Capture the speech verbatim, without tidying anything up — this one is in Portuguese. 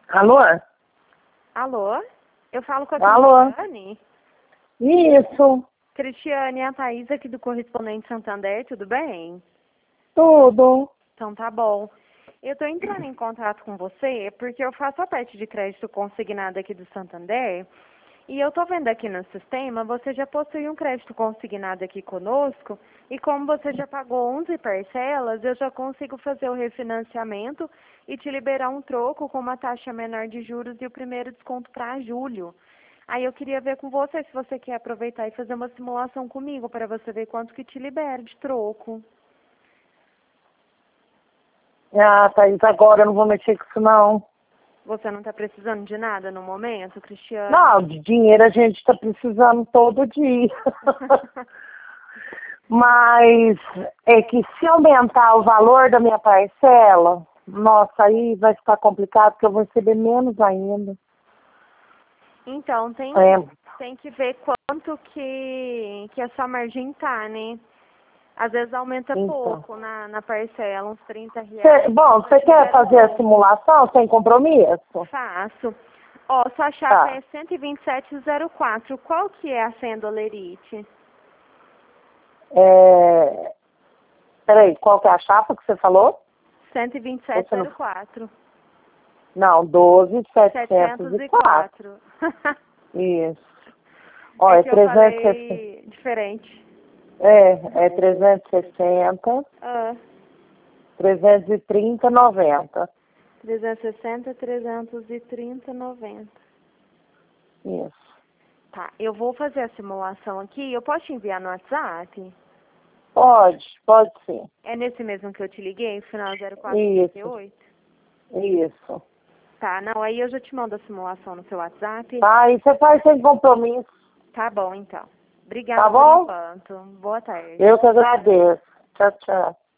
Alô? Alô? Eu falo com a Alô? Cristiane. Isso, Cristiane, é a Thaís aqui do Correspondente Santander, tudo bem? tudo. Então tá bom. Eu tô entrando em contato com você porque eu faço a parte de crédito consignado aqui do Santander e eu tô vendo aqui no sistema, você já possui um crédito consignado aqui conosco e como você já pagou onze parcelas, eu já consigo fazer o refinanciamento e te liberar um troco com uma taxa menor de juros e o primeiro desconto para julho. Aí eu queria ver com você se você quer aproveitar e fazer uma simulação comigo para você ver quanto que te libera de troco. Ah, Thaís, agora eu não vou mexer com isso, não. Você não está precisando de nada no momento, Cristiane? Não, de dinheiro a gente está precisando todo dia. Mas é que se aumentar o valor da minha parcela, nossa, aí vai ficar complicado, porque eu vou receber menos ainda. Então, tem, É. tem que ver quanto que, que a sua margem tá, né? Às vezes aumenta Então. pouco na, na parcela, uns trinta Cê, reais. bom, você quer fazer a simulação sem compromisso? Faço. Ó, sua chapa Tá. é cento e vinte e sete zero quatro. Qual que é a senha do Lerite? É... Peraí, qual que é a chapa que você falou? cento e vinte e sete Você não... zero quatro. Não, doze, setecentos setecentos e e quatro. quatro. Isso. Ó, É é que eu trezentos e sessenta. falei diferente. É, é trezentos e sessenta, Ah, trezentos e trinta, noventa. trezentos e sessenta, trezentos e trinta, noventa. Isso. Tá, eu vou fazer a simulação aqui. Eu posso te enviar no WhatsApp? Pode, pode sim. É nesse mesmo que eu te liguei, final zero quatro Isso, oito? isso. Tá, não, aí eu já te mando a simulação no seu WhatsApp. Tá, e você faz sem compromisso, Tá bom, então. tá Obrigada por bom? enquanto. Boa tarde. Eu que agradeço. Tchau, tchau.